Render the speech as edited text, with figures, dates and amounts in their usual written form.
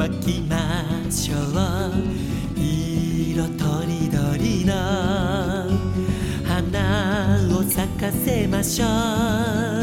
まきましょう。色とりどりの花を咲かせましょう。